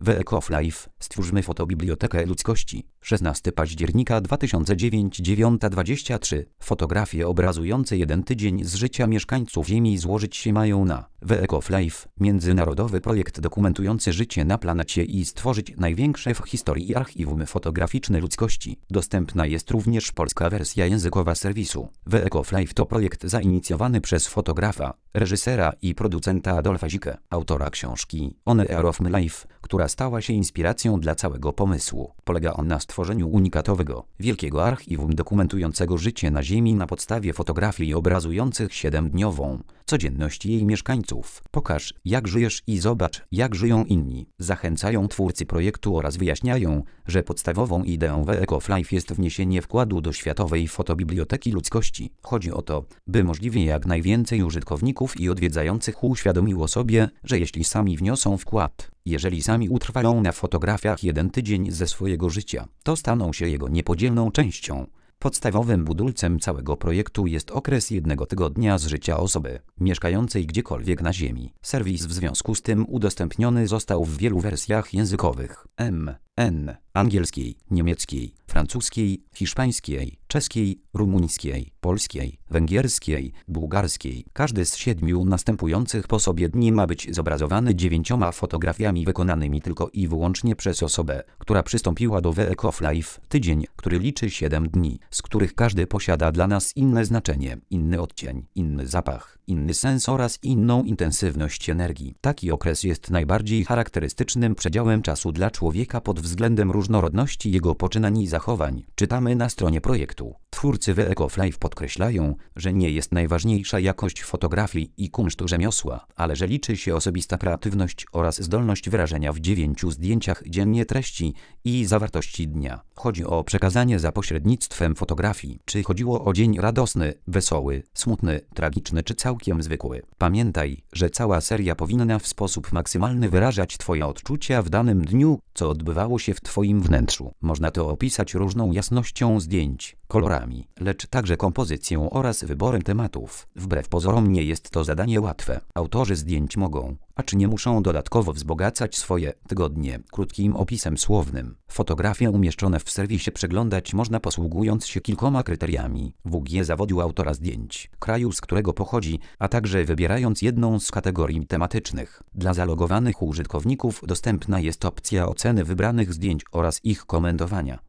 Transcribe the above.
The Echo of Life. Stwórzmy fotobibliotekę ludzkości. 16 października 2009 9:23. Fotografie obrazujące jeden tydzień z życia mieszkańców Ziemi złożyć się mają na The Echo of Life. Międzynarodowy projekt dokumentujący życie na planecie i stworzyć największe w historii archiwum fotograficzne ludzkości. Dostępna jest również polska wersja językowa serwisu. The Echo of Life to projekt zainicjowany przez fotografa, reżysera i producenta Adolfa Zicke, autora książki On the Air of My Life, która stała się inspiracją dla całego pomysłu. Polega on na stworzeniu unikatowego, wielkiego archiwum dokumentującego życie na Ziemi na podstawie fotografii obrazujących 7-dniową codzienność jej mieszkańców. Pokaż, jak żyjesz i zobacz, jak żyją inni. Zachęcają twórcy projektu oraz wyjaśniają, że podstawową ideą The Echo of Life jest wniesienie wkładu do światowej fotobiblioteki ludzkości. Chodzi o to, by możliwie jak najwięcej użytkowników i odwiedzających uświadomiło sobie, że jeśli sami wniosą wkład, jeżeli sami utrwają na fotografiach jeden tydzień ze swojego życia, to staną się jego niepodzielną częścią. Podstawowym budulcem całego projektu jest okres 1 tygodnia z życia osoby mieszkającej gdziekolwiek na Ziemi. Serwis w związku z tym udostępniony został w wielu wersjach językowych: angielskiej, niemieckiej, francuskiej, hiszpańskiej, czeskiej, rumuńskiej, polskiej, węgierskiej, bułgarskiej. Każdy z 7 następujących po sobie dni ma być zobrazowany 9 fotografiami wykonanymi tylko i wyłącznie przez osobę, która przystąpiła do The Echo of Life. Tydzień, który liczy 7 dni, z których każdy posiada dla nas inne znaczenie, inny odcień, inny zapach, inny sens oraz inną intensywność energii. Taki okres jest najbardziej charakterystycznym przedziałem czasu dla człowieka pod względem różnorodności jego poczynań i zachowań. Czytamy na stronie projektu. Twórcy The Echo of Life podkreślają, że nie jest najważniejsza jakość fotografii i kunsztu rzemiosła, ale że liczy się osobista kreatywność oraz zdolność wyrażenia w 9 zdjęciach dziennie treści i zawartości dnia. Chodzi o przekazanie za pośrednictwem fotografii. Czy chodziło o dzień radosny, wesoły, smutny, tragiczny czy całkiem zwykły? Pamiętaj, że cała seria powinna w sposób maksymalny wyrażać Twoje odczucia w danym dniu, co odbywało się w Twoim wnętrzu. Można to opisać różną jasnością zdjęć, kolorami, lecz także kompozycją oraz wyborem tematów. Wbrew pozorom nie jest to zadanie łatwe. Autorzy zdjęć mogą, a czy nie muszą dodatkowo wzbogacać swoje tygodnie krótkim opisem słownym. Fotografie umieszczone w serwisie przeglądać można posługując się kilkoma kryteriami: WG zawodu autora zdjęć, kraju z którego pochodzi, a także wybierając jedną z kategorii tematycznych. Dla zalogowanych użytkowników dostępna jest opcja oceny wybranych zdjęć oraz ich komentowania.